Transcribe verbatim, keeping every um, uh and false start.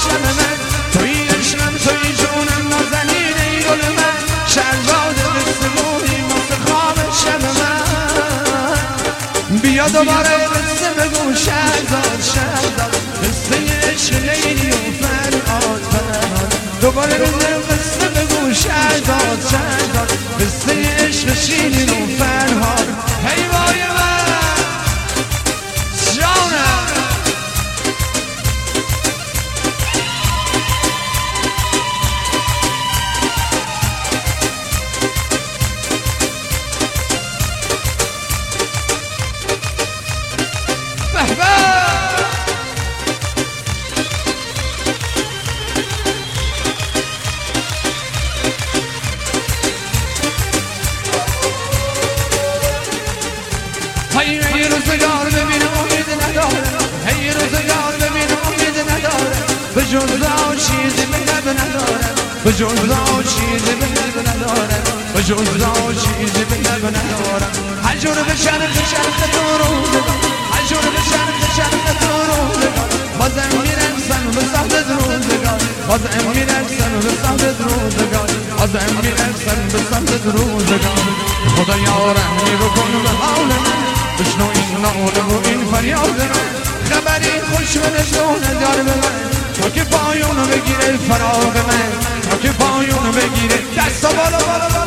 شب من، توی عشقم توی جونم نازنین ای گل من، شهرزاد قصه گویی واسه خواب شب من. بیا دوباره قصه بگو شهرزاد شهرزاد، قصه عشق لیلی و فرهاد فرهاد. دوباره قصه بگو شهرزاد شهرزاد، قصه عشق شیرین و فرهاد. هی وای من جانم هی هی روزگار ببین امید نداره، هی روزگار ببین امید نداره، به جز آن چیزی به لب نداره، به جز آن چیزی به لب نداره، به جز آن چیزی به لب نداره. هر جور به شرق شرق تو روزگار، هر جور به شرق شرق تو روزگار، بازم میرقصن به صحبت روزگار، بازم میرقصن به صحبت روزگار، بازم میرقصن به صحبت روزگار. خدا یارمی بکن به حال من، بشنو این ناله و این فریاد من، خبری خوش و نشونه دار به من، تا که پایونو بگیره فراغ من، تا که پایونو بگیره دستا بالا بالا بالا.